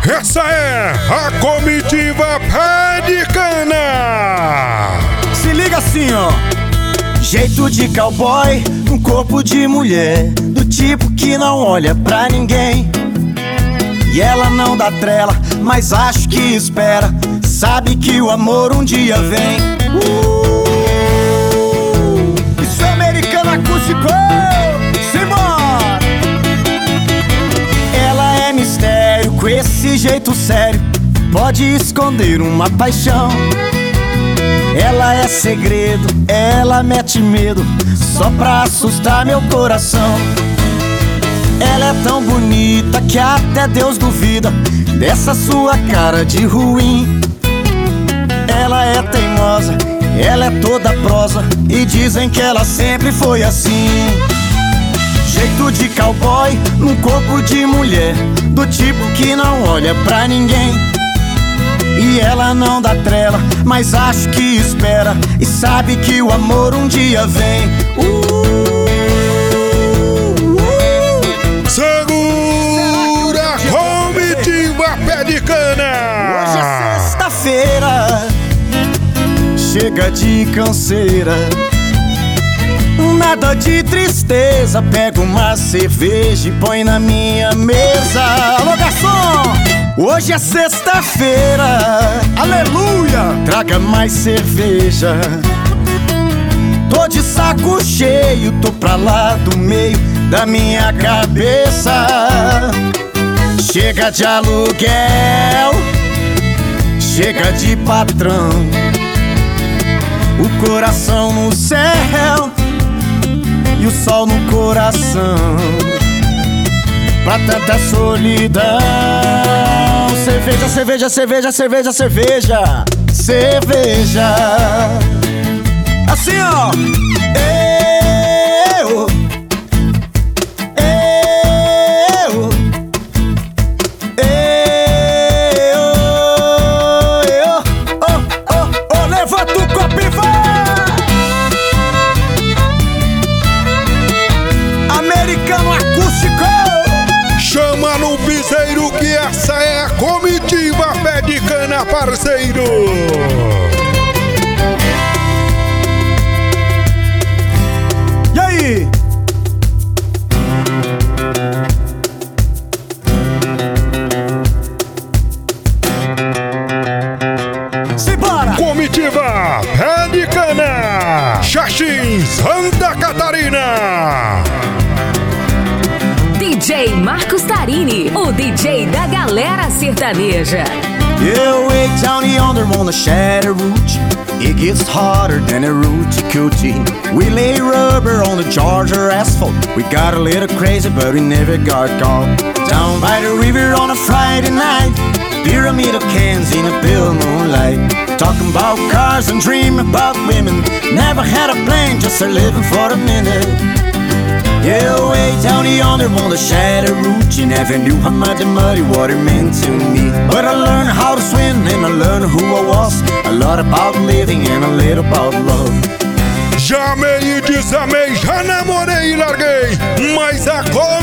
Essa é a comitiva Pé de Cana. Se liga assim, ó. Jeito de cowboy, um corpo de mulher, do tipo que não olha pra ninguém. E ela não dá trela, mas acho que espera. Sabe que o amor um dia vem. Isso é Americana Acústico! Simbora! Ela é mistério, com esse jeito sério pode esconder uma paixão. Ela é segredo, ela mete medo só pra assustar meu coração. Ela é tão bonita que até Deus duvida dessa sua cara de ruim. Ela é teimosa, ela é toda prosa e dizem que ela sempre foi assim. Jeito de cowboy, num corpo de mulher, do tipo que não olha pra ninguém. E ela não dá trela, mas acho que espera e sabe que o amor um dia vem. Segura a comitiva Pé de Cana. Hoje é sexta-feira, chega de canseira, nada de tristeza. Pega uma cerveja e põe na minha mesa. Alô, garçom! Hoje é sexta-feira, aleluia! Traga mais cerveja. Tô de saco cheio, tô pra lá do meio da minha cabeça. Chega de aluguel, chega de patrão, o coração no céu e o sol no coração. Pra tanta solidão. Cerveja, cerveja, cerveja, cerveja, cerveja, cerveja. Assim, ó. Levanta o copo e vai! Americano Acústico! Chama no piseiro que essa é a comitiva Pé de Cana, parceiro. E aí? Simbora! Comitiva Pé de Cana, Xaxim, Santa Catarina. DJ Marcos Tarini, o DJ da galera sertaneja. Yeah, way down yonder on the Chattahoochee, it gets hotter than a rooty coochie. We lay rubber on the Georgia asphalt. We got a little crazy, but we never got caught. Down by the river on a Friday night, pyramid of cans in a pale moonlight. Talking about cars and dreaming about women. Never had a plan, just a living for a minute. Yeah, way down yonder on the Chattahoochee, never knew how much the muddy water meant to me. But I learned how to swim and I learned who I was. A lot about living and a little about love. Já amei e desamei, já namorei e larguei, mas agora